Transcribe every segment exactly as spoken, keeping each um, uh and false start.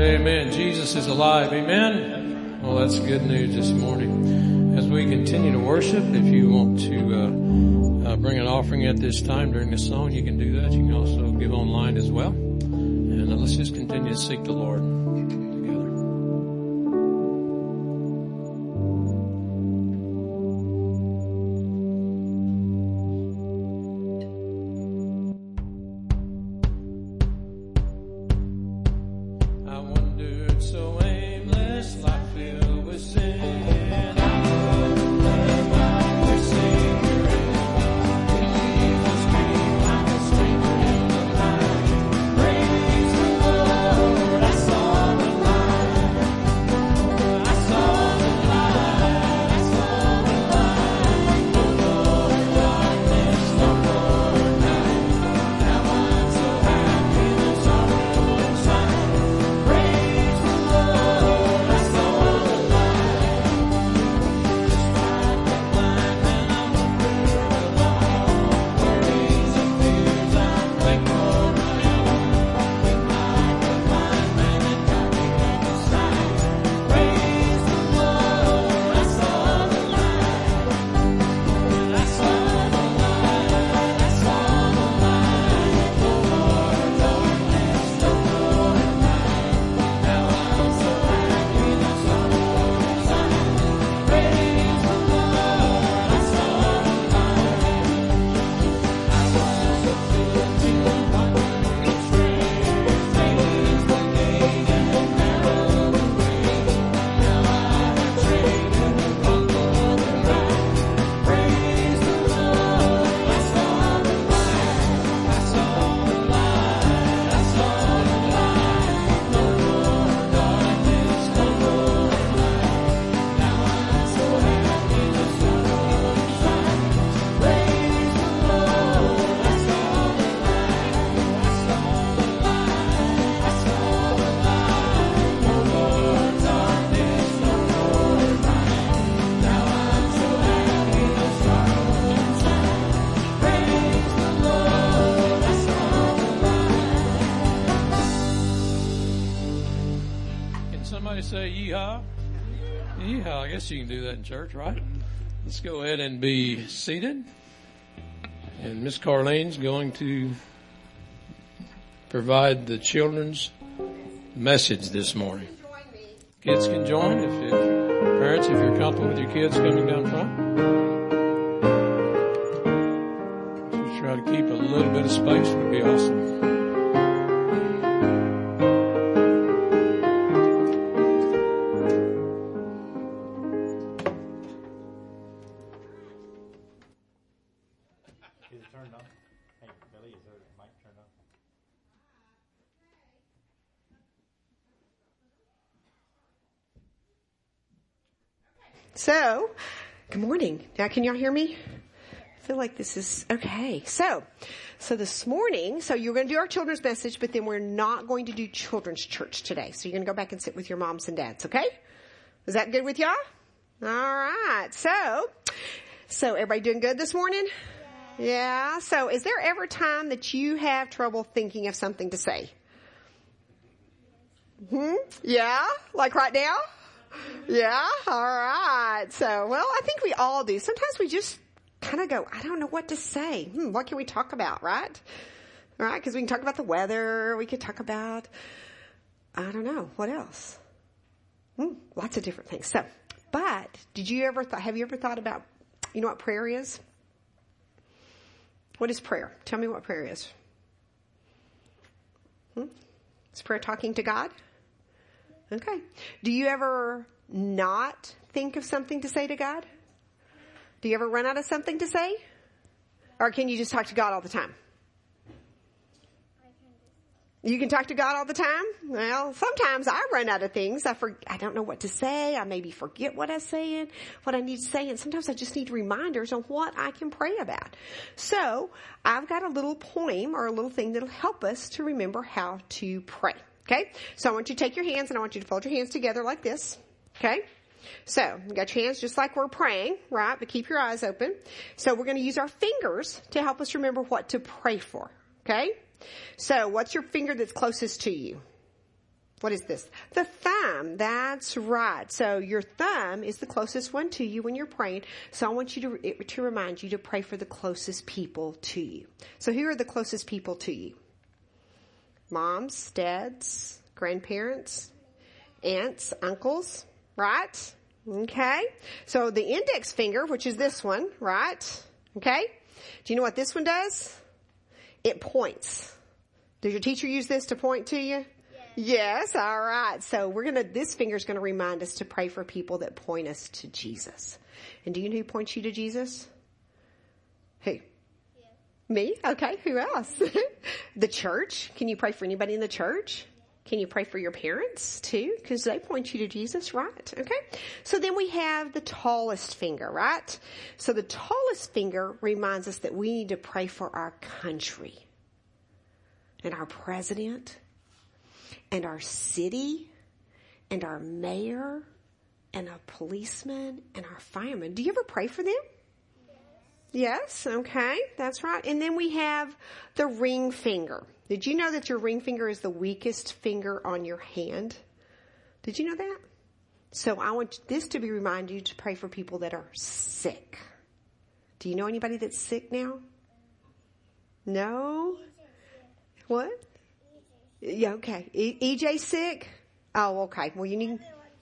Amen. Jesus is alive. Amen. Well, that's good news this morning. As we continue to worship, if you want to uh, uh, bring an offering at this time during the song, you can do that. You can also give online as well. And uh, let's just continue to seek the Lord together. Say yeehaw. Yeehaw. I guess you can do that in church, right? Let's go ahead and be seated. And Miss Carlene's going to provide the children's message this morning. Kids can join if, if parents, if you're comfortable with your kids coming down front. Just try to keep a little bit of space would be awesome. So, good morning. Now, can y'all hear me? I feel like this is okay. So, so this morning, so you're going to do our children's message, but then we're not going to do children's church today. So you're going to go back and sit with your moms and dads, okay? Is that good with y'all? All right. So, so everybody doing good this morning? Yeah. yeah. So is there ever time that you have trouble thinking of something to say? Hmm? Yeah? Like right now? Yeah. All right. So, well, I think we all do. Sometimes we just kind of go, I don't know what to say. Hmm, what can we talk about? Right. All right. Cause we can talk about the weather. We could talk about, I don't know, what else? Hmm, lots of different things. So, but did you ever, th- have you ever thought about, you know what prayer is? What is prayer? Tell me what prayer is. Hmm? Is prayer talking to God? Okay. Do you ever not think of something to say to God? Do you ever run out of something to say? Or can you just talk to God all the time? You can talk to God all the time? Well, sometimes I run out of things. I for, I don't know what to say. I maybe forget what I'm saying, what I need to say. And sometimes I just need reminders on what I can pray about. So I've got a little poem or a little thing that'll help us to remember how to pray. Okay, so I want you to take your hands and I want you to fold your hands together like this. Okay, so you got your hands just like we're praying, right? But keep your eyes open. So we're going to use our fingers to help us remember what to pray for. Okay, so what's your finger that's closest to you? What is this? The thumb. That's right. So your thumb is the closest one to you when you're praying. So I want you to, to remind you to pray for the closest people to you. So who are the closest people to you? Moms, dads, grandparents, aunts, uncles, right? Okay. So the index finger, which is this one, right? Okay. Do you know what this one does? It points. Does your teacher use this to point to you? Yes, all right. So we're going to, this finger is going to remind us to pray for people that point us to Jesus. And do you know who points you to Jesus? Who? Yeah. Me? Okay. Who else? The church. Can you pray for anybody in the church? Can you pray for your parents too? Because they point you to Jesus, right? Okay. So then we have the tallest finger, right? So the tallest finger reminds us that we need to pray for our country and our president and our city, and our mayor, and our policeman, and our fireman. Do you ever pray for them? Yes. Yes, okay, that's right. And then we have the ring finger. Did you know that your ring finger is the weakest finger on your hand? Did you know that? So I want this to be remind you to pray for people that are sick. Do you know anybody that's sick now? No? What? Yeah, okay. E- EJ sick? Oh, okay. Well, you need...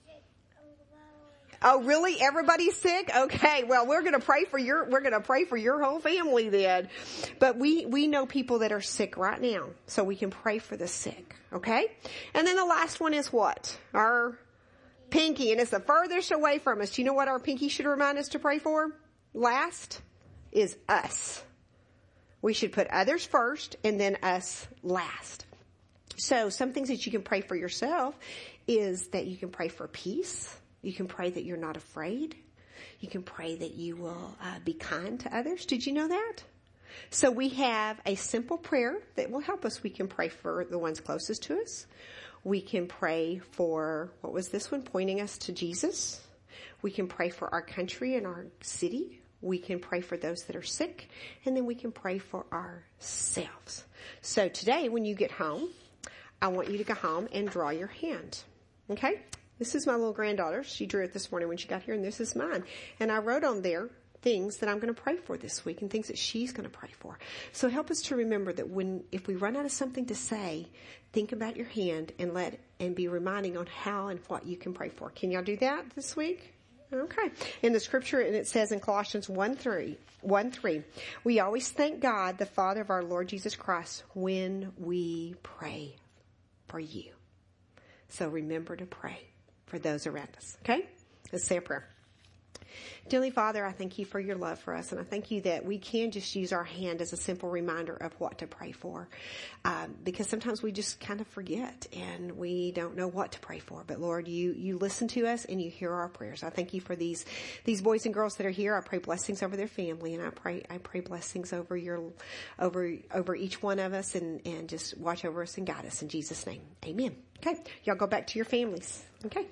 Oh, really? Everybody's sick? Okay. Well, we're going to pray for your, we're going to pray for your whole family then. But we, we know people that are sick right now. So we can pray for the sick. Okay. And then the last one is what? Our pinky. And it's the furthest away from us. Do you know what our pinky should remind us to pray for? Last is us. We should put others first and then us last. So some things that you can pray for yourself is that you can pray for peace. You can pray that you're not afraid. You can pray that you will uh, be kind to others. Did you know that? So we have a simple prayer that will help us. We can pray for the ones closest to us. We can pray for, what was this one? Pointing us to Jesus. We can pray for our country and our city. We can pray for those that are sick. And then we can pray for ourselves. So today when you get home, I want you to go home and draw your hand. Okay? This is my little granddaughter. She drew it this morning when she got here, and this is mine. And I wrote on there things that I'm going to pray for this week and things that she's going to pray for. So help us to remember that when, if we run out of something to say, think about your hand and let, and be reminding on how and what you can pray for. Can y'all do that this week? Okay. In the scripture, and it says in Colossians one three, one three, we always thank God, the Father of our Lord Jesus Christ, when we pray for you. So remember to pray for those around us. Okay? Let's say a prayer. Dearly Father, I thank you for your love for us, and I thank you that we can just use our hand as a simple reminder of what to pray for, um, because sometimes we just kind of forget and we don't know what to pray for. But Lord, you you listen to us and you hear our prayers. I thank you for these these boys and girls that are here. I pray blessings over their family, and I pray I pray blessings over your over over each one of us, and and just watch over us and guide us in Jesus' name. Amen. Okay, y'all go back to your families. Okay.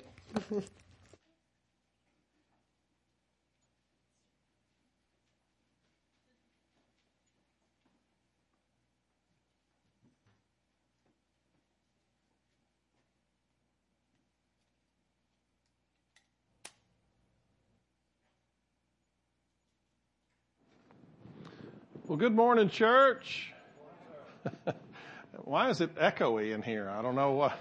Well, good morning, church. Why is it echoey in here? I don't know what.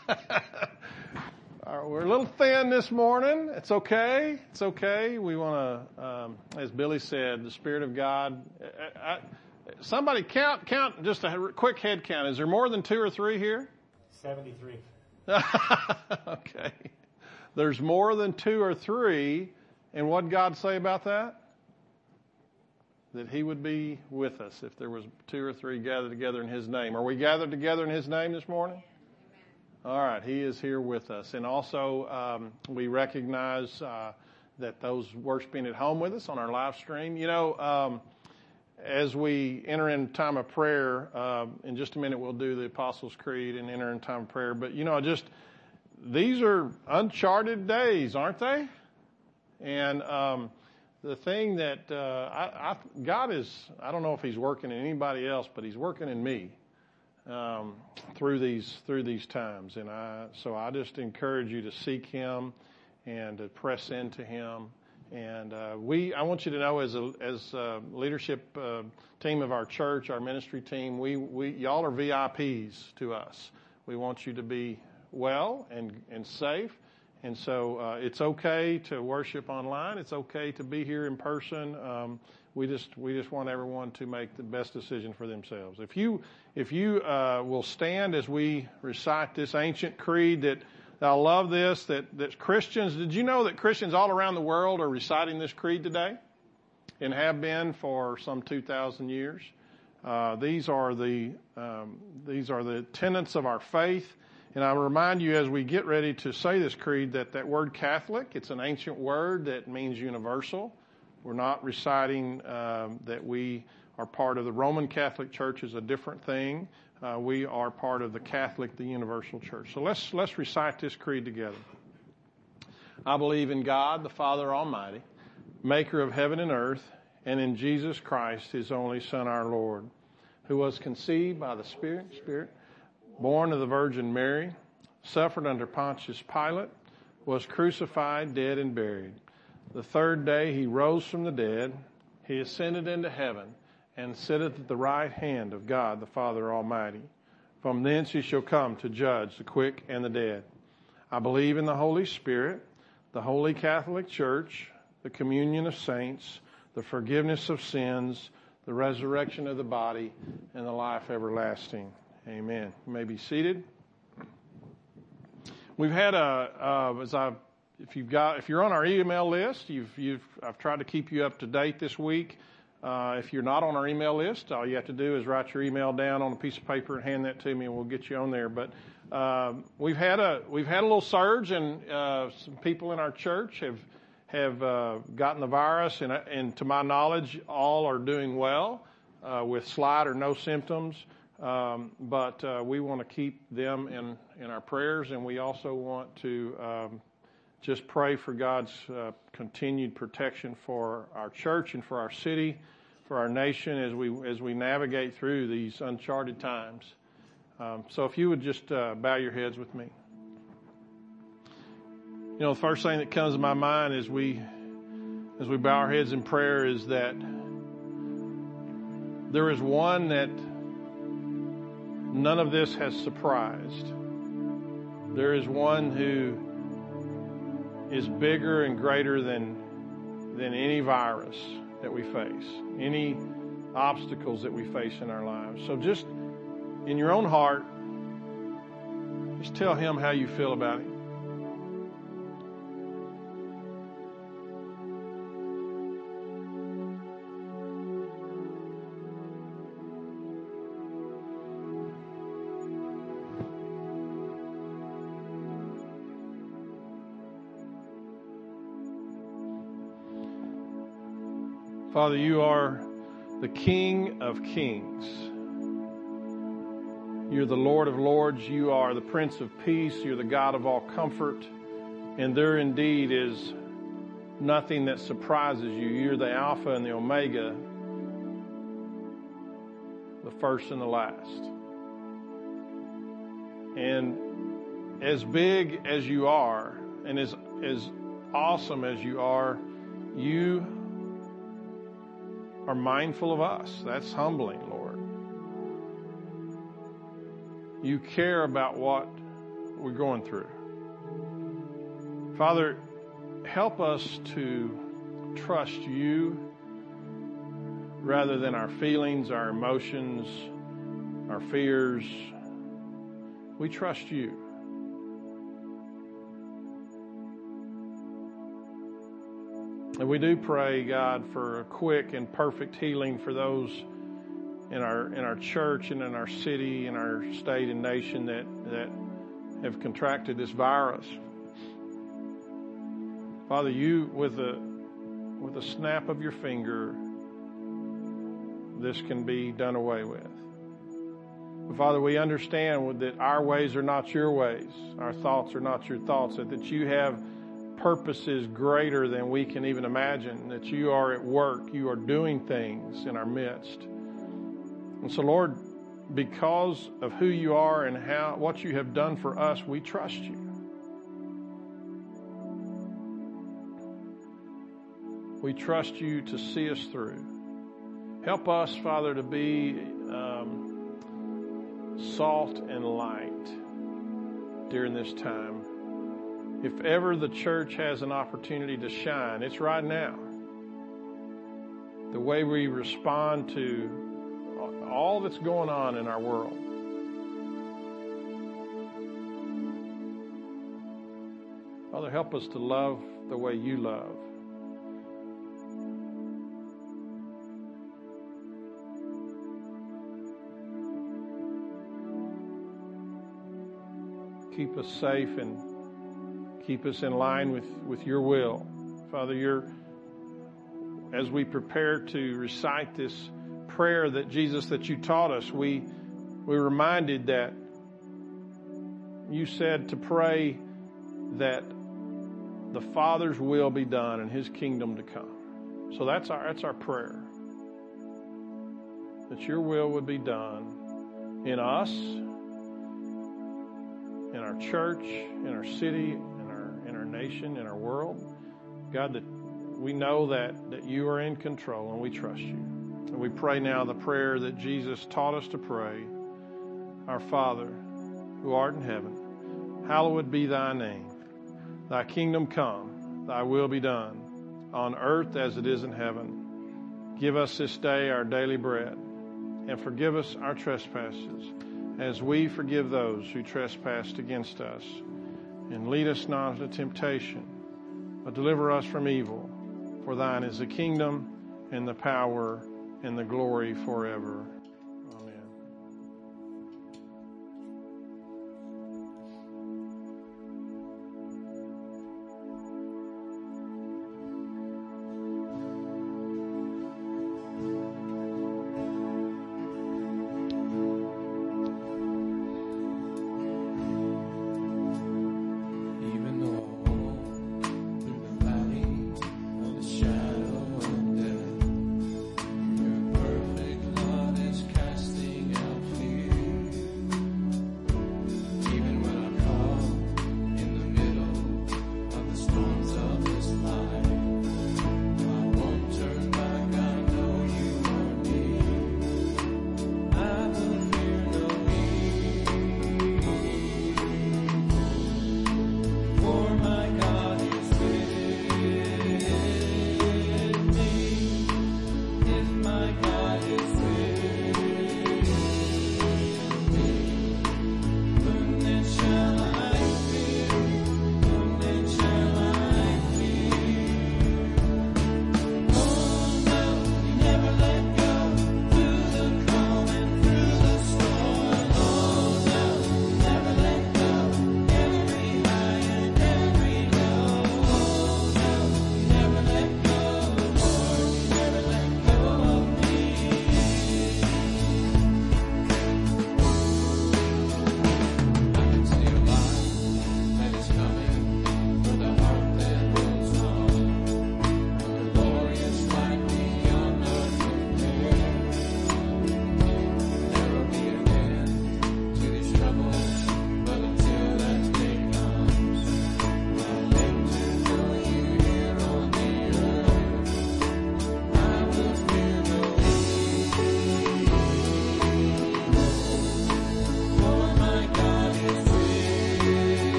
We're a little thin this morning. It's okay. It's okay. We want to, um, as Billy said, the Spirit of God. I, I, somebody count, count, just a quick head count. Is there more than two or three here? seventy-three. Okay. There's more than two or three. And what did God say about that? That he would be with us if there was two or three gathered together in his name. Are we gathered together in his name this morning? All right. He is here with us. And also, um, we recognize uh, that those worshiping at home with us on our live stream. You know, um, as we enter in time of prayer, uh, in just a minute we'll do the Apostles' Creed and enter in time of prayer. But, you know, just these are uncharted days, aren't they? And um the thing that uh, I, I, God is, I don't know if he's working in anybody else, but he's working in me. um, through these through these times. And I so I just encourage you to seek Him and to press into Him. And uh, we, I want you to know, as a as a leadership uh, team of our church, our ministry team, we we y'all are V I Ps to us. We want you to be well and and safe. And so uh, it's okay to worship online. It's okay to be here in person. Um, we just we just want everyone to make the best decision for themselves. If you if you uh, will stand as we recite this ancient creed, that I love this, that that Christians. Did you know that Christians all around the world are reciting this creed today, and have been for some two thousand years? Uh, these are the um, these are the tenets of our faith. And I remind you as we get ready to say this creed that that word Catholic, it's an ancient word that means universal. We're not reciting um, that we are part of the Roman Catholic Church is a different thing. Uh, we are part of the Catholic, the universal church. So let's let's recite this creed together. I believe in God, the Father Almighty, maker of heaven and earth, and in Jesus Christ, His only Son, our Lord, who was conceived by the Spirit, Spirit, born of the Virgin Mary, suffered under Pontius Pilate, was crucified, dead, and buried. The third day He rose from the dead. He ascended into heaven and sitteth at the right hand of God the Father Almighty. From thence He shall come to judge the quick and the dead. I believe in the Holy Spirit, the Holy Catholic Church, the communion of saints, the forgiveness of sins, the resurrection of the body, and the life everlasting. Amen. You may be seated. We've had a, uh, as I, if you've got, if you're on our email list, you've, you've, I've tried to keep you up to date this week. Uh, if you're not on our email list, all you have to do is write your email down on a piece of paper and hand that to me, and we'll get you on there. But uh, we've had a, we've had a little surge, and uh, some people in our church have have uh, gotten the virus, and, and to my knowledge, all are doing well uh, with slight or no symptoms. Um, but uh, we want to keep them in, in our prayers, and we also want to um, just pray for God's uh, continued protection for our church and for our city, for our nation as we as we navigate through these uncharted times. Um, so if you would just uh, bow your heads with me. You know, the first thing that comes to my mind as we as we bow our heads in prayer is that there is one that none of this has surprised. There is one who is bigger and greater than than any virus that we face, any obstacles that we face in our lives. So just in your own heart, just tell Him how you feel about Him. Father, you are the King of kings. You're the Lord of lords. You are the Prince of peace. You're the God of all comfort. And there indeed is nothing that surprises you. You're the Alpha and the Omega, the first and the last. And as big as you are, and as, as awesome as you are, you are mindful of us. That's humbling, Lord. You care about what we're going through. Father, help us to trust you rather than our feelings, our emotions, our fears. We trust you. And we do pray, God, for a quick and perfect healing for those in our in our church and in our city, in our state and nation that, that have contracted this virus. Father, you, with a with a snap of your finger, this can be done away with. But Father, we understand that our ways are not your ways. Our thoughts are not your thoughts, that, that you have purposes greater than we can even imagine, that you are at work, you are doing things in our midst. And so, Lord, because of who you are and how what you have done for us, we trust you. We trust you to see us through. Help us, Father, to be um, salt and light during this time. If ever the church has an opportunity to shine, it's right now. The way we respond to all that's going on in our world. Father, help us to love the way you love. Keep us safe and keep us in line with, with your will. Father, you're, as we prepare to recite this prayer that Jesus, that you taught us, we, we're reminded that you said to pray that the Father's will be done and his kingdom to come. So that's our, that's our prayer. That your will would be done in us, in our church, in our city, in our in our nation, in our world. God, that we know that, that you are in control and we trust you. And we pray now the prayer that Jesus taught us to pray. Our Father, who art in heaven, hallowed be thy name. Thy kingdom come, thy will be done, on earth as it is in heaven. Give us this day our daily bread, and forgive us our trespasses, as we forgive those who trespass against us. And lead us not into temptation, but deliver us from evil. For thine is the kingdom, and the power, and the glory forever. Amen. Shadow of death, your perfect love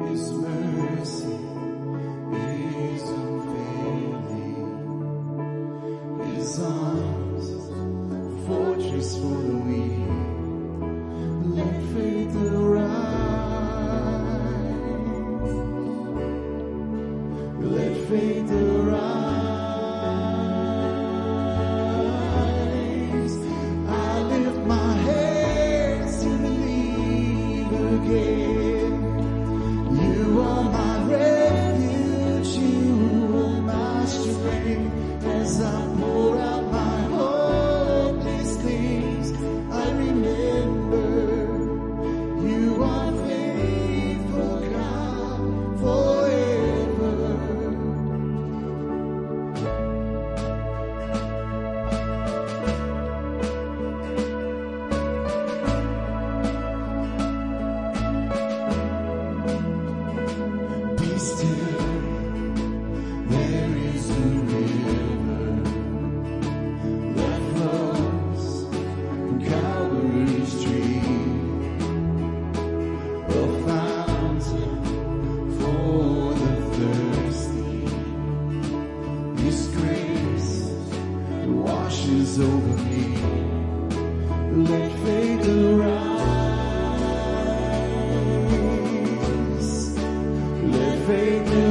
His mercy is unfailing. His arms, a fortress for the weak. Let faith arise. Let faith arise. I lift my hands to believe again. You are my refuge, you are my strength. As I pour out my hopeless things, I remember you are faithful, God, forever. Be still, there is a river that flows from Calvary's tree, a fountain for the thirsty. His grace washes over me. Let faith arise. Let faith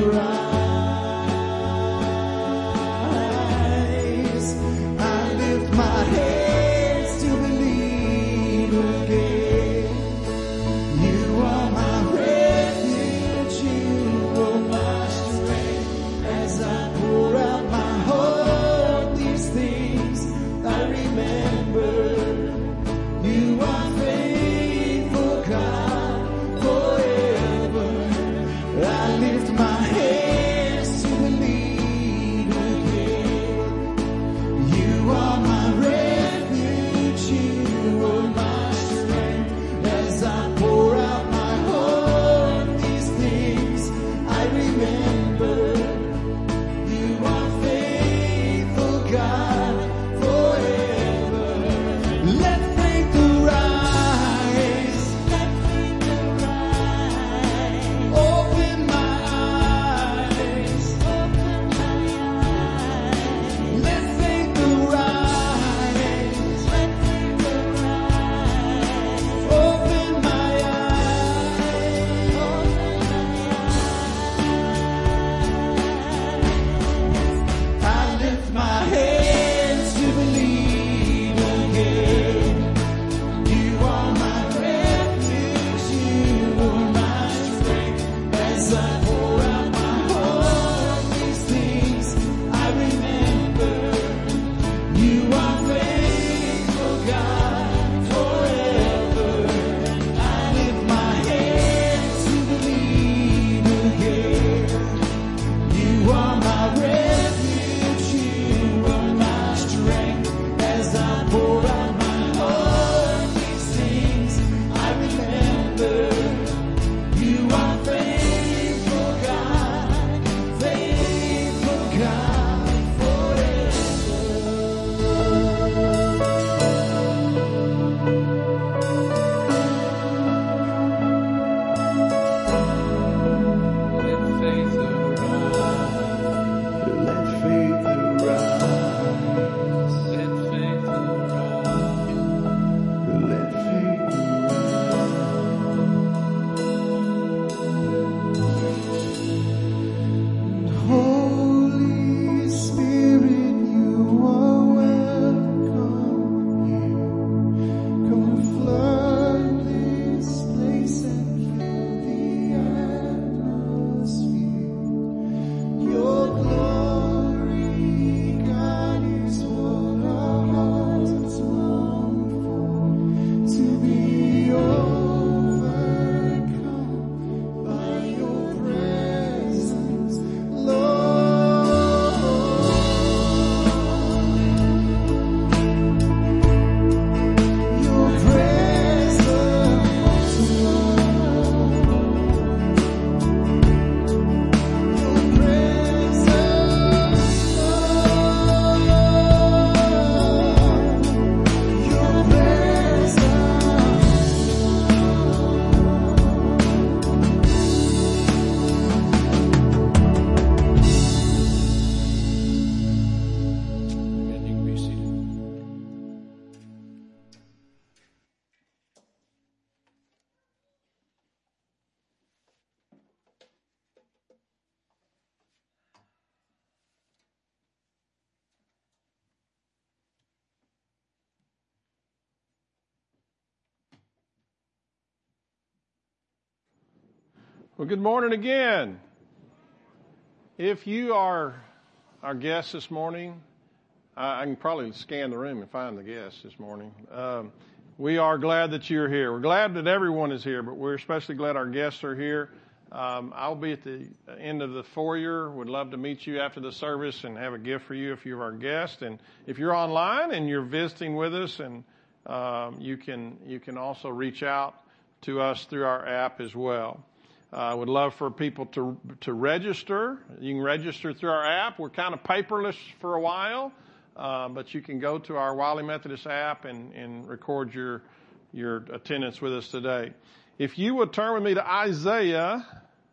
Well, good morning again. If you are our guest this morning, I can probably scan the room and find the guests this morning. Um, we are glad that you're here. We're glad that everyone is here, but we're especially glad our guests are here. Um, I'll be at the end of the foyer. Would love to meet you after the service and have a gift for you if you're our guest. And if you're online and you're visiting with us, and um, you can you can also reach out to us through our app as well. I uh, would love for people to to register. You can register through our app. We're kind of paperless for a while, uh, but you can go to our Wiley Methodist app and, and record your your attendance with us today. If you would turn with me to Isaiah,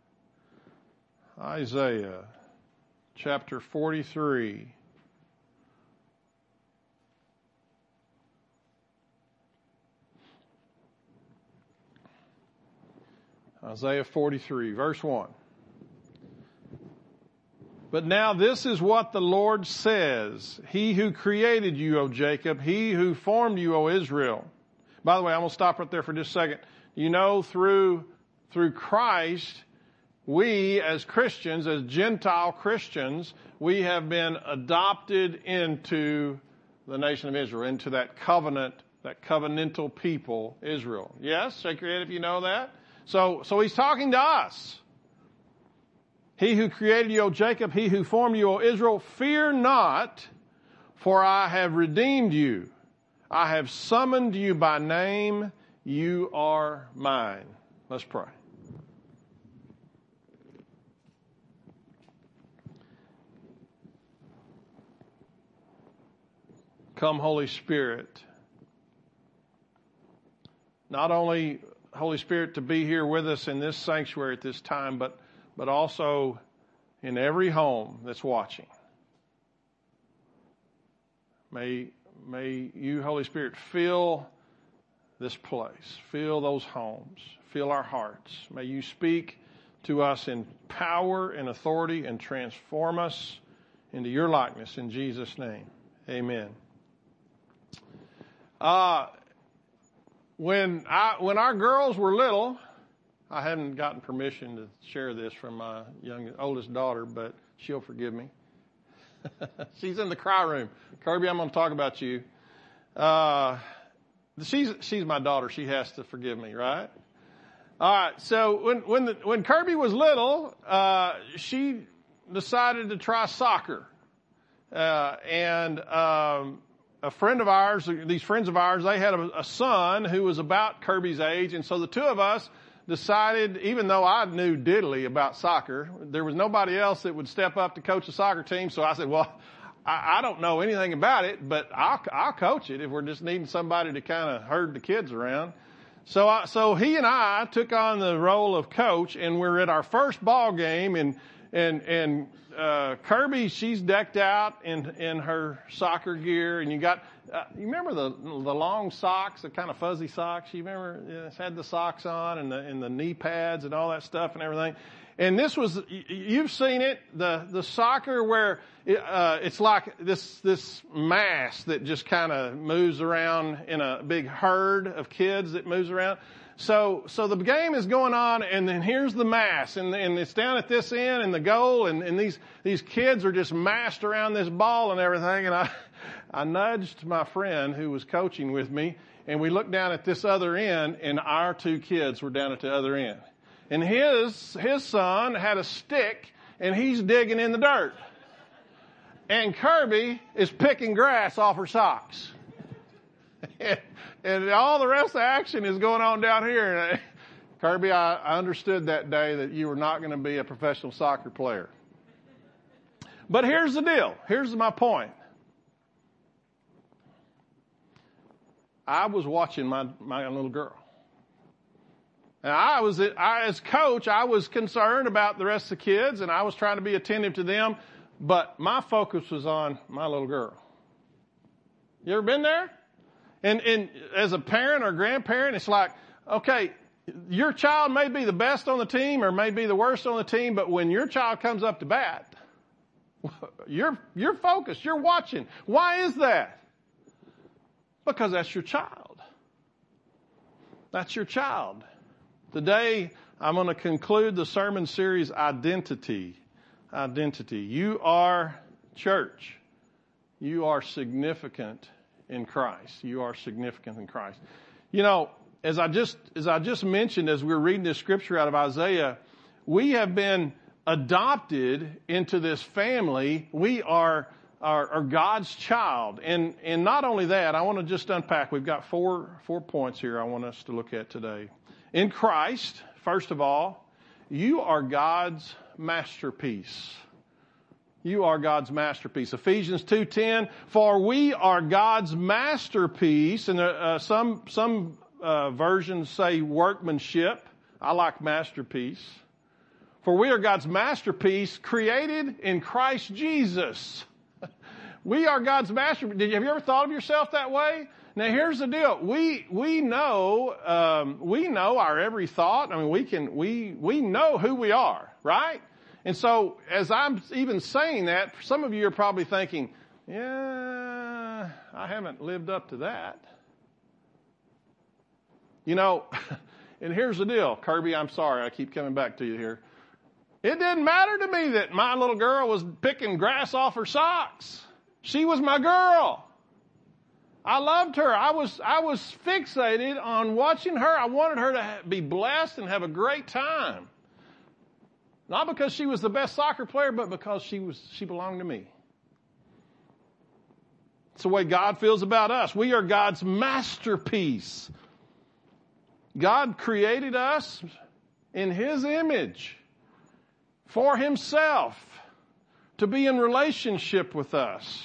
Isaiah chapter forty-three. Isaiah forty-three, verse one. But now this is what the Lord says, He who created you, O Jacob, He who formed you, O Israel. By the way, I'm going to stop right there for just a second. You know, through, through Christ, we as Christians, as Gentile Christians, we have been adopted into the nation of Israel, into that covenant, that covenantal people, Israel. Yes? Shake your head if you know that. So, so he's talking to us. He who created you, O Jacob, He who formed you, O Israel, fear not, for I have redeemed you. I have summoned you by name. You are mine. Let's pray. Come, Holy Spirit. Not only Holy Spirit to be here with us in this sanctuary at this time, but but also in every home that's watching. May may you, Holy Spirit, fill this place, fill those homes, fill our hearts. May you speak to us in power and authority and transform us into your likeness in Jesus' name. Amen. Uh When I, when our girls were little, I haven't gotten permission to share this from my young, oldest daughter, but she'll forgive me. She's in the cry room. Kirby, I'm going to talk about you. Uh, she's, she's my daughter. She has to forgive me, right? All right. So when, when the, when Kirby was little, uh, she decided to try soccer. Uh, and, um, A friend of ours, these friends of ours, they had a, a son who was about Kirby's age, and so the two of us decided, even though I knew diddly about soccer, there was nobody else that would step up to coach a soccer team, so I said, well, I, I don't know anything about it, but I'll, I'll coach it if we're just needing somebody to kind of herd the kids around. So I, so he and I took on the role of coach, and we're at our first ball game, and And, and, uh, Kirby, she's decked out in, in her soccer gear, and you got, uh, you remember the, the long socks, the kind of fuzzy socks? You remember, it's had the socks on and the, and the knee pads and all that stuff and everything. And this was, you've seen it, the, the soccer where, it, uh, it's like this, this mass that just kind of moves around in a big herd of kids that moves around. So, so the game is going on, and then here's the mass, and, and it's down at this end, and the goal, and, and these, these kids are just massed around this ball and everything, and I, I nudged my friend who was coaching with me, and we looked down at this other end, and our two kids were down at the other end. And his, his son had a stick, and he's digging in the dirt. And Kirby is picking grass off her socks. And all the rest of the action is going on down here. And Kirby, I, I understood that day that you were not going to be a professional soccer player. But here's the deal. Here's my point. I was watching my, my little girl. And I was, I, as coach, I was concerned about the rest of the kids, and I was trying to be attentive to them. But my focus was on my little girl. You ever been there? And, and as a parent or grandparent, it's like, okay, your child may be the best on the team or may be the worst on the team, but when your child comes up to bat, you're, you're focused, you're watching. Why is that? Because that's your child. That's your child. The day I'm going to conclude the sermon series, Identity. Identity. You are church. You are significant in Christ. You are significant in Christ. You know, as I just, as I just mentioned, as we were reading this scripture out of Isaiah, we have been adopted into this family. We are, are, are God's child. And, and not only that, I want to just unpack. We've got four, four points here I want us to look at today. In Christ, first of all, you are God's masterpiece. You are God's masterpiece. Ephesians two ten, for we are God's masterpiece. And uh, some, some uh, versions say workmanship. I like masterpiece. For we are God's masterpiece, created in Christ Jesus. We are God's masterpiece. Did you, have you ever thought of yourself that way? Now here's the deal. We, we know, um, we know our every thought. I mean, we can, we, we know who we are, right? And so as I'm even saying that, some of you are probably thinking, yeah, I haven't lived up to that. You know, and here's the deal. Kirby, I'm sorry. I keep coming back to you here. It didn't matter to me that my little girl was picking grass off her socks. She was my girl. I loved her. I was, I was fixated on watching her. I wanted her to be blessed and have a great time. Not because she was the best soccer player, but because she was, she belonged to me. It's the way God feels about us. We are God's masterpiece. God created us in His image for Himself to be in relationship with us.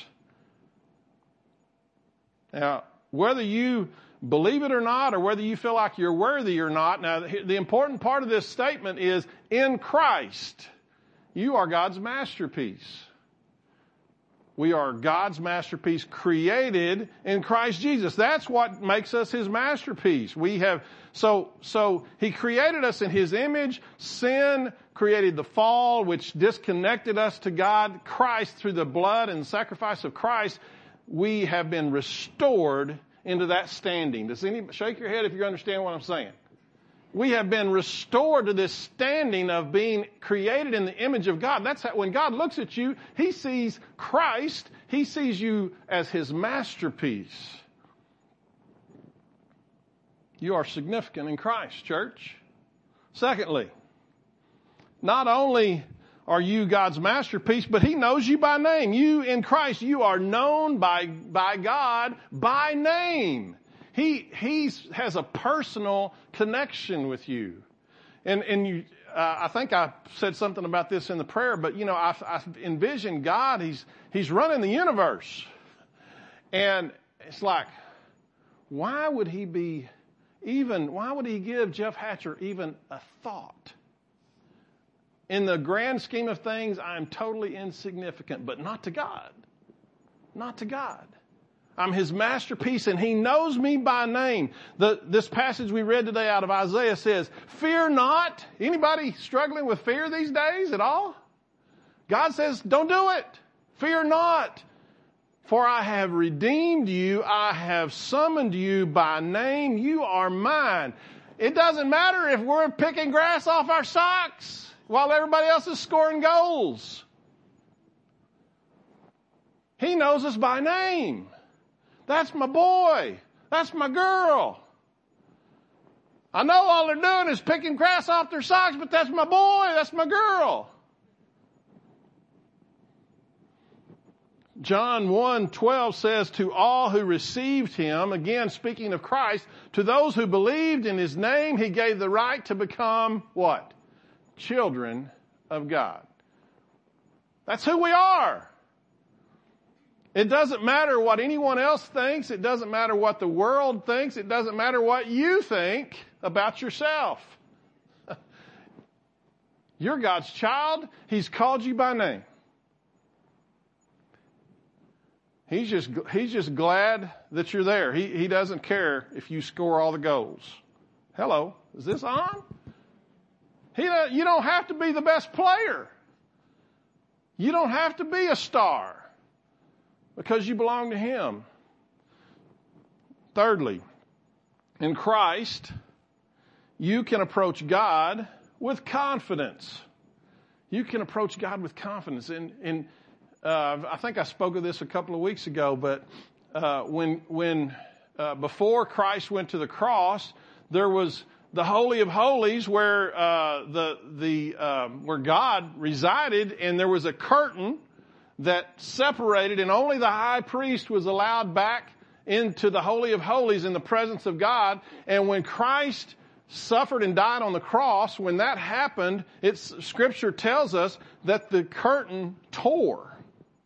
Now, whether you believe it or not, or whether you feel like you're worthy or not, now the important part of this statement is in Christ, you are God's masterpiece. We are God's masterpiece created in Christ Jesus. That's what makes us His masterpiece. We have, so, so He created us in His image. Sin created the fall, which disconnected us to God. Christ, through the blood and sacrifice of Christ, we have been restored into that standing. Does any, shake your head if you understand what I'm saying. We have been restored to this standing of being created in the image of God. That's how, when God looks at you, He sees Christ. He sees you as His masterpiece. You are significant in Christ, church. Secondly, not only are you God's masterpiece, but He knows you by name. You in Christ, you are known by, by God by name. He, he has a personal connection with you. And, and you, uh, I think I said something about this in the prayer, but you know, I, I envision God, He's, He's running the universe. And it's like, why would He be even, why would He give Jeff Hatcher even a thought? In the grand scheme of things, I'm totally insignificant, but not to God. Not to God. I'm His masterpiece, and He knows me by name. The, this passage we read today out of Isaiah says, fear not. Anybody struggling with fear these days at all? God says, don't do it. Fear not. For I have redeemed you. I have summoned you by name. You are mine. It doesn't matter if we're picking grass off our socks while everybody else is scoring goals. He knows us by name. That's my boy. That's my girl. I know all they're doing is picking grass off their socks, but that's my boy. That's my girl. John one twelve says, to all who received Him, again speaking of Christ, to those who believed in His name, He gave the right to become what? Children of God. That's who we are. It doesn't matter what anyone else thinks. It doesn't matter what the world thinks. It doesn't matter what you think about yourself. You're God's child. He's called you by name. He's just, he's just glad that you're there. He, he doesn't care if you score all the goals. Hello, is this on? He, you don't have to be the best player. You don't have to be a star because you belong to Him. Thirdly, in Christ, you can approach God with confidence. You can approach God with confidence. And, and uh, I think I spoke of this a couple of weeks ago, but uh, when when uh, before Christ went to the cross, there was the Holy of Holies where uh, the the um, where God resided, and there was a curtain that separated, and only the high priest was allowed back into the Holy of Holies in the presence of God. And when Christ suffered and died on the cross, when that happened, it's, Scripture tells us that the curtain tore.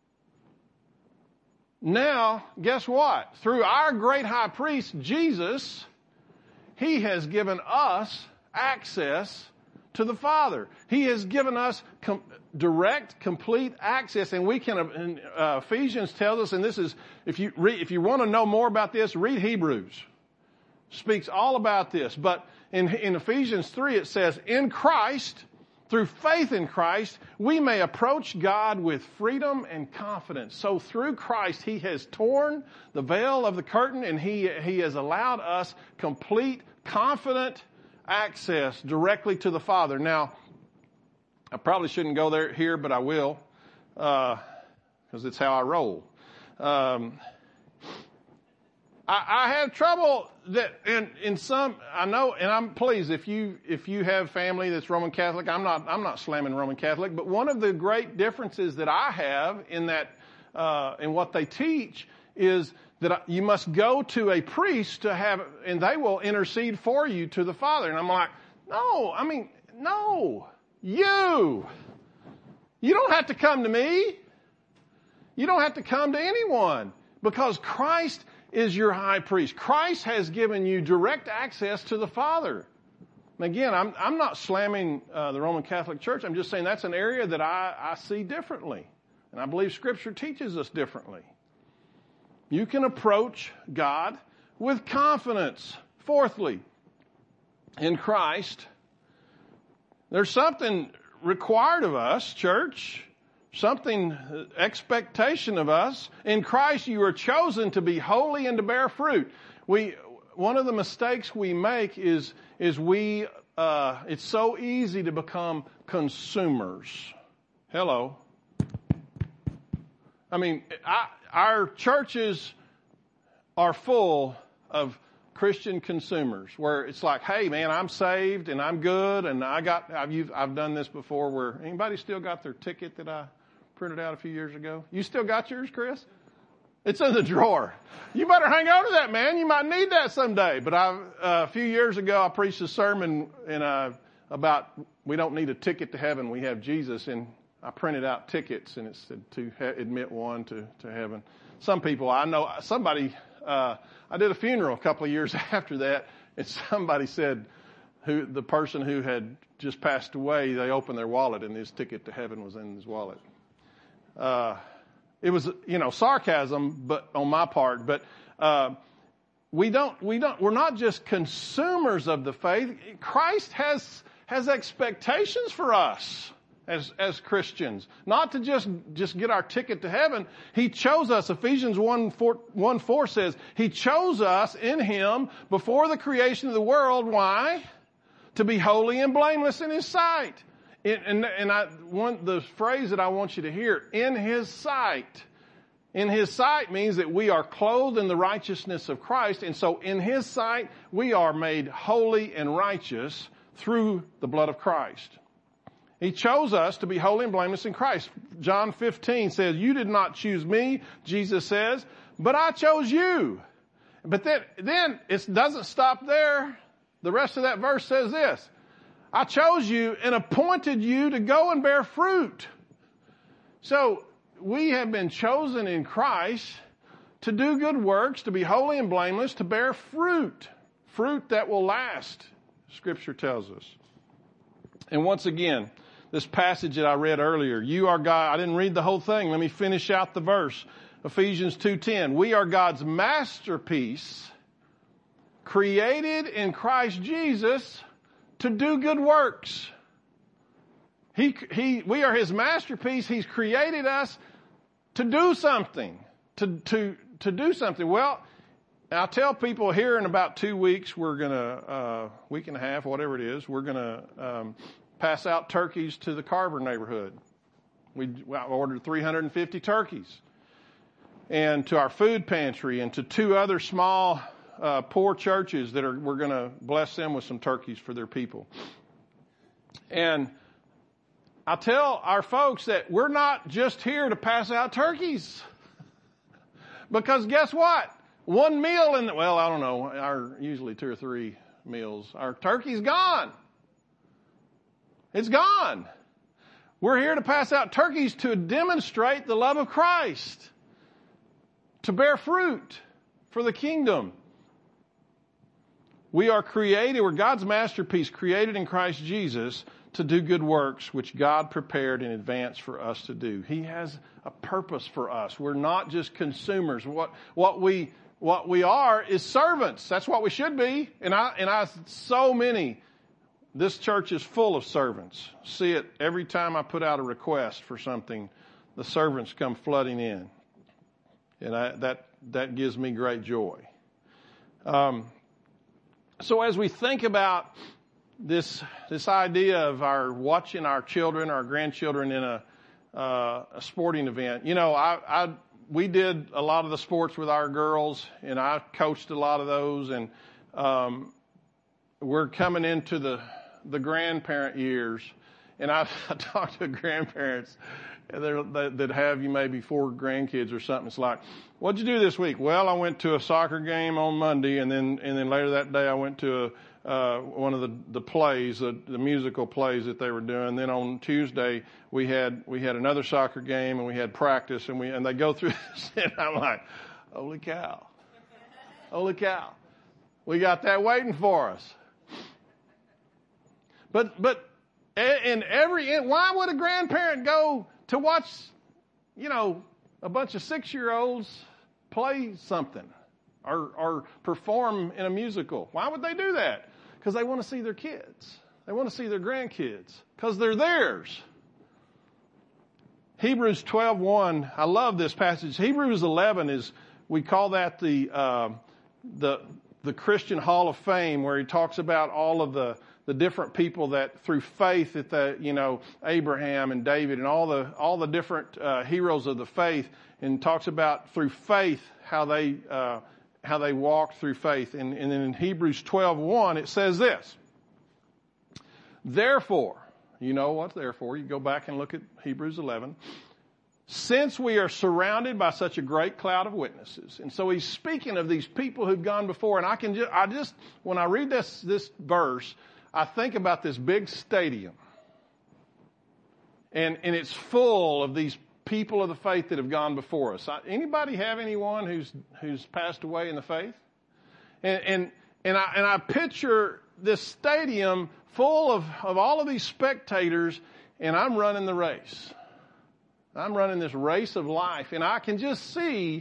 Now, guess what? Through our great high priest, Jesus, he has given us access to the Father. He has given us com- direct, complete access, and we can. And, uh, Ephesians tells us, and this is, if you read, if you want to know more about this, read Hebrews. Speaks all about this. But in, in Ephesians three, it says, "In Christ, through faith in Christ, we may approach God with freedom and confidence." So through Christ, he has torn the veil of the curtain, and he he has allowed us complete, confident access directly to the Father. Now, I probably shouldn't go there here, but I will, because uh, it's how I roll. Um, I, I have trouble that in, in some. I know, and I'm pleased if you if you have family that's Roman Catholic. I'm not I'm not slamming Roman Catholic, but one of the great differences that I have in that uh, in what they teach is that you must go to a priest to have, and they will intercede for you to the Father. And I'm like, no, I mean, no, you. You don't have to come to me. You don't have to come to anyone, because Christ is your high priest. Christ has given you direct access to the Father. And again, I'm, I'm not slamming uh, the Roman Catholic Church. I'm just saying that's an area that I, I see differently. And I believe Scripture teaches us differently. You can approach God with confidence. Fourthly, in Christ, there's something required of us, church, something, expectation of us. In Christ, you are chosen to be holy and to bear fruit. We, one of the mistakes we make is, is we, uh, it's so easy to become consumers. Hello. I mean, I, our churches are full of Christian consumers where it's like, hey man, I'm saved and I'm good and I got, I've used, I've done this before where anybody still got their ticket that I printed out a few years ago? You still got yours, Chris? It's in the drawer. You better hang on to that, man. You might need that someday. But I, uh, a few years ago, I preached a sermon in, uh, about we don't need a ticket to heaven. We have Jesus. And I printed out tickets, and it said to he- admit one to, to heaven. Some people, I know, somebody, uh, I did a funeral a couple of years after that, and somebody said, who the person who had just passed away, they opened their wallet, and his ticket to heaven was in his wallet. Uh, it was, you know, sarcasm, but on my part, but, uh, we don't, we don't, we're not just consumers of the faith. Christ has, has expectations for us. As, as Christians, not to just, just get our ticket to heaven. He chose us. Ephesians one four says, He chose us in Him before the creation of the world. Why? To be holy and blameless in His sight. And, and, and I want the phrase that I want you to hear, in His sight. In His sight means that we are clothed in the righteousness of Christ. And so in His sight, we are made holy and righteous through the blood of Christ. He chose us to be holy and blameless in Christ. John fifteen says, you did not choose me, Jesus says, but I chose you. But then, then it doesn't stop there. The rest of that verse says this, I chose you and appointed you to go and bear fruit. So we have been chosen in Christ to do good works, to be holy and blameless, to bear fruit. Fruit that will last, Scripture tells us. And once again, this passage that I read earlier, you are God. I didn't read the whole thing. Let me finish out the verse. Ephesians two ten. We are God's masterpiece, created in Christ Jesus to do good works. He, he, we are His masterpiece. He's created us to do something, to, to, to do something. Well, I'll tell people here in about two weeks, we're going to, uh, week and a half, whatever it is, we're going to, um, pass out turkeys to the Carver neighborhood. We ordered three hundred fifty turkeys. And to our food pantry and to two other small uh, poor churches that are, we're going to bless them with some turkeys for their people. And I tell our folks that we're not just here to pass out turkeys. Because guess what? One meal in the, well, I don't know, our usually two or three meals, our turkey's gone. It's gone. We're here to pass out turkeys to demonstrate the love of Christ, to bear fruit for the kingdom. We are created, we're God's masterpiece, created in Christ Jesus to do good works, which God prepared in advance for us to do. He has a purpose for us. We're not just consumers. What, what we, what we are is servants. That's what we should be. And I, and I, so many, this church is full of servants. See it every time I put out a request for something, the servants come flooding in. And I, that, that gives me great joy. Um, so as we think about this, this idea of our watching our children, our grandchildren in a, uh, a sporting event, you know, I, I, we did a lot of the sports with our girls, and I coached a lot of those, and, um, we're coming into the, the grandparent years, and I, I talked to grandparents that have you maybe four grandkids or something. It's like, what'd you do this week? Well, I went to a soccer game on Monday, and then and then later that day I went to a, uh, one of the the plays, the, the musical plays that they were doing. Then on Tuesday we had we had another soccer game, and we had practice, and we and they go through this, and I'm like, holy cow, holy cow, we got that waiting for us. But but in every why would a grandparent go to watch, you know, a bunch of six-year-olds play something or, or perform in a musical? Why would they do that? Because they want to see their kids. They want to see their grandkids because they're theirs. Hebrews twelve one, I love this passage. Hebrews eleven is, we call that the uh, the the Christian Hall of Fame, where he talks about all of the the different people that through faith that the, you know, Abraham and David and all the, all the different, uh, heroes of the faith, and talks about through faith how they, uh, how they walked through faith. And, and then in Hebrews twelve one, it says this. Therefore, you know what therefore, you go back and look at Hebrews eleven. Since we are surrounded by such a great cloud of witnesses. And so he's speaking of these people who've gone before. And I can just, I just, when I read this, this verse, I think about this big stadium, and, and it's full of these people of the faith that have gone before us. Anybody have anyone who's, who's passed away in the faith? And, and, and I, and I picture this stadium full of, of all of these spectators, and I'm running the race. I'm running this race of life, and I can just see,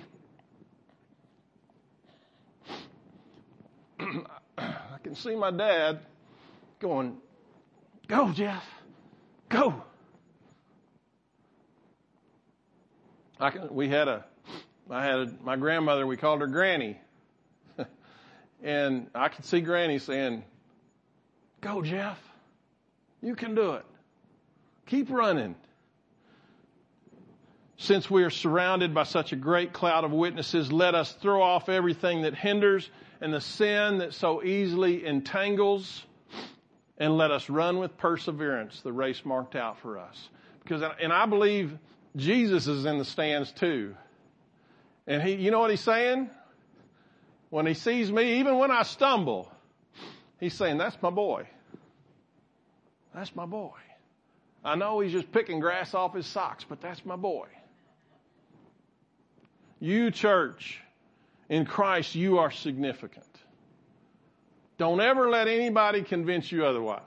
I can see my dad going, go, Jeff, go. I can, we had a, I had a, my grandmother, we called her Granny. And I could see Granny saying, go, Jeff, you can do it. Keep running. Since we are surrounded by such a great cloud of witnesses, let us throw off everything that hinders and the sin that so easily entangles, and let us run with perseverance the race marked out for us. Because, and I believe Jesus is in the stands too. And he, you know what he's saying? When he sees me, even when I stumble, he's saying, that's my boy. That's my boy. I know he's just picking grass off his socks, but that's my boy. You, church, in Christ, you are significant. Don't ever let anybody convince you otherwise.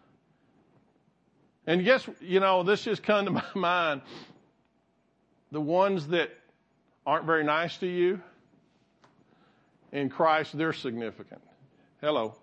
And guess, you know, this just come to my mind. The ones that aren't very nice to you, in Christ, they're significant. Hello.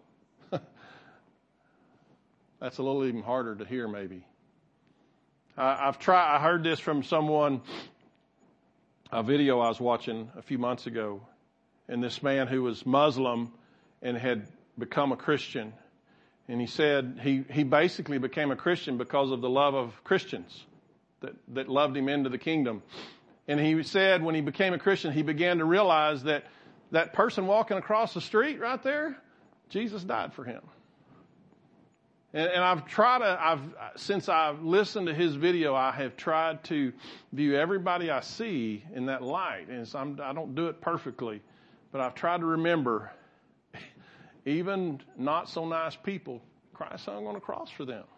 That's a little even harder to hear, maybe. I, I've tried, I heard this from someone, a video I was watching a few months ago, and this man who was Muslim and had become a Christian, And he said he, he basically became a Christian because of the love of Christians that, that loved him into the kingdom. And he said when he became a Christian, he began to realize that that person walking across the street right there, Jesus died for him. And, and I've tried to, I've, since I've listened to his video, I have tried to view everybody I see in that light. And so I'm, I don't do it perfectly, but I've tried to remember, even not so nice people, Christ hung on a cross for them.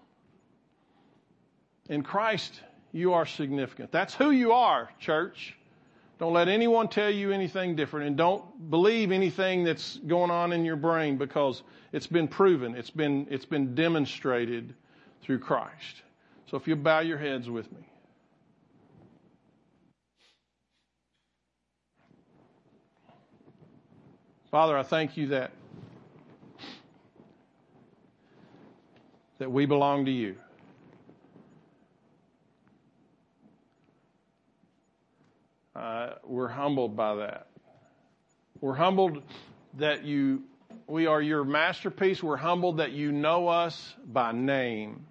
In Christ, you are significant. That's who you are, church. Don't let anyone tell you anything different, and don't believe anything that's going on in your brain, because it's been proven. It's been, it's been demonstrated through Christ. So if you bow your heads with me. Father, I thank you that, that we belong to you. Uh, we're humbled by that. We're humbled that you, we are your masterpiece. We're humbled that you know us by name.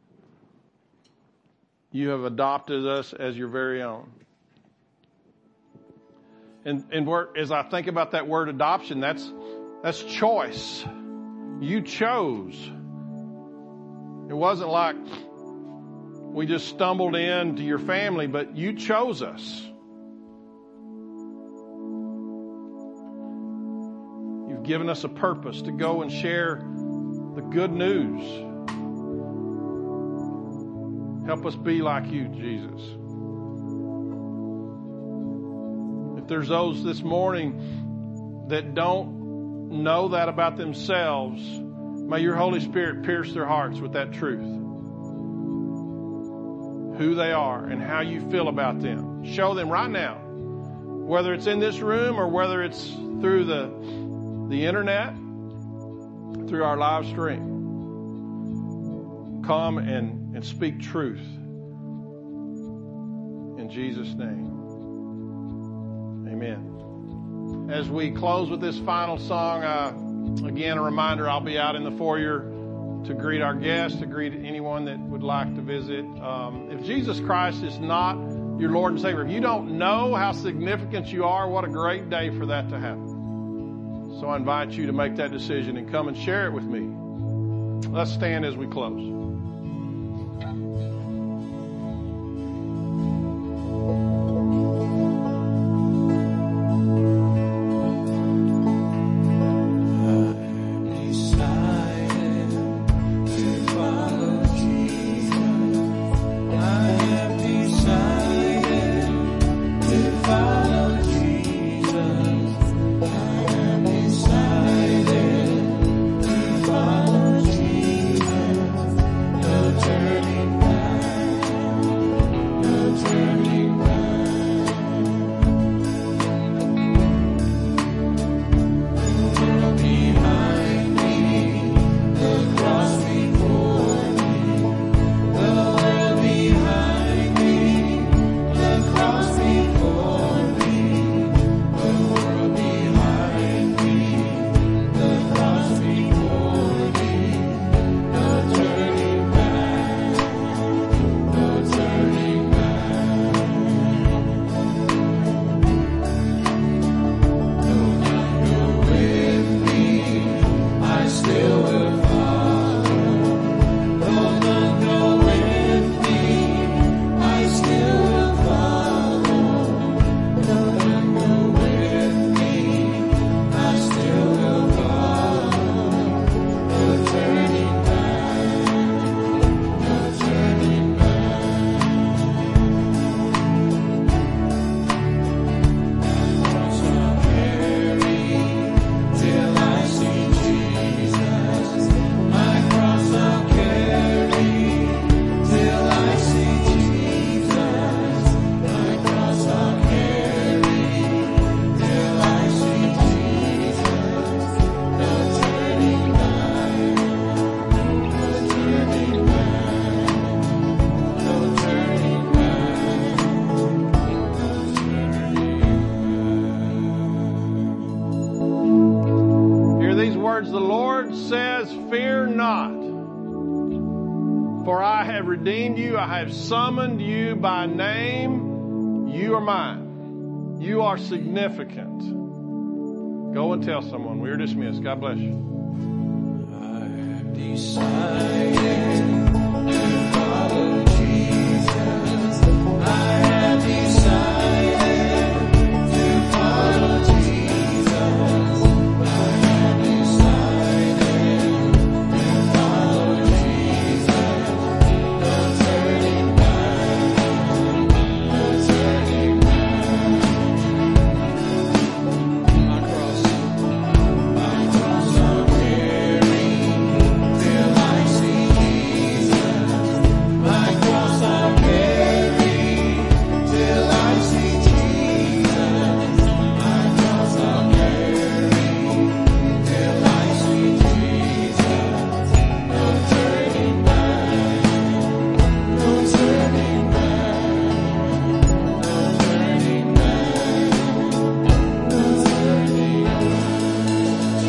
You have adopted us as your very own. And, and as I think about that word adoption, that's, that's choice. You chose. It wasn't like we just stumbled into your family, but you chose us. You've given us a purpose to go and share the good news. Help us be like you, Jesus. If there's those this morning that don't know that about themselves, may your Holy Spirit pierce their hearts with that truth. Who they are and how you feel about them. Show them right now, whether it's in this room or whether it's through the the internet, through our live stream. Come and, and speak truth. In Jesus' name. Amen. As we close with this final song, uh, again, a reminder, I'll be out in the foyer to greet our guests, to greet anyone that would like to visit. Um, if Jesus Christ is not your Lord and Savior, if you don't know how significant you are, what a great day for that to happen. So I invite you to make that decision and come and share it with me. Let's stand as we close. Decided to follow Jesus. redeemed you. I have summoned you by name. You are mine. You are significant. Go and tell someone. We are dismissed. God bless you. I have decided to follow Jesus. I have decided to follow Jesus. I have decided to follow Jesus. No turning back. No turning back. My cross. My cross I'll carry till I see Jesus. My cross I'll carry till I see Jesus. My cross I'll carry till I see Jesus. No turning back. No turning back. No turning back. No turning back.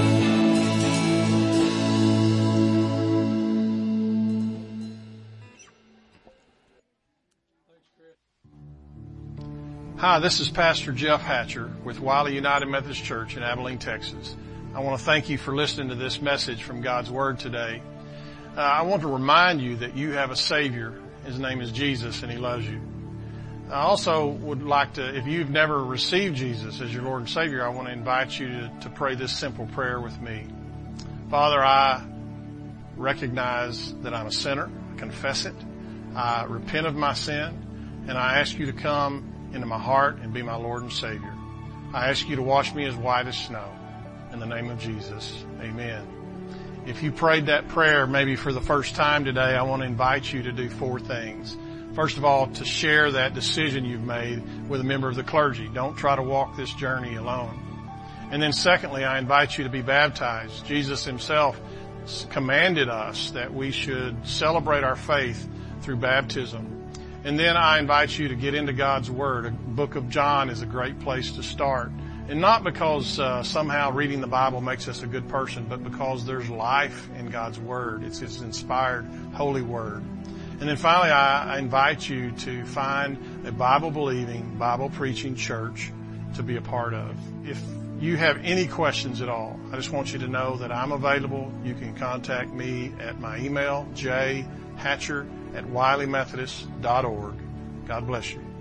Hi, this is Pastor Jeff Hatcher with Wiley United Methodist Church in Abilene, Texas. I want to thank you for listening to this message from God's Word today. Uh, I want to remind you that you have a Savior. His name is Jesus, and He loves you. I also would like to, if you've never received Jesus as your Lord and Savior, I want to invite you to, to pray this simple prayer with me. Father, I recognize that I'm a sinner. I confess it. I repent of my sin, and I ask you to come into my heart and be my Lord and Savior. I ask you to wash me as white as snow. In the name of Jesus, amen. If you prayed that prayer maybe for the first time today, I want to invite you to do four things. First of all, to share that decision you've made with a member of the clergy. Don't try to walk this journey alone. And then secondly, I invite you to be baptized. Jesus Himself commanded us that we should celebrate our faith through baptism. And then I invite you to get into God's Word. The book of John is a great place to start. And not because uh, somehow reading the Bible makes us a good person, but because there's life in God's Word. It's His inspired, holy Word. And then finally, I, I invite you to find a Bible-believing, Bible-preaching church to be a part of. If you have any questions at all, I just want you to know that I'm available. You can contact me at my email, j hatcher at wiley methodist dot org. God bless you.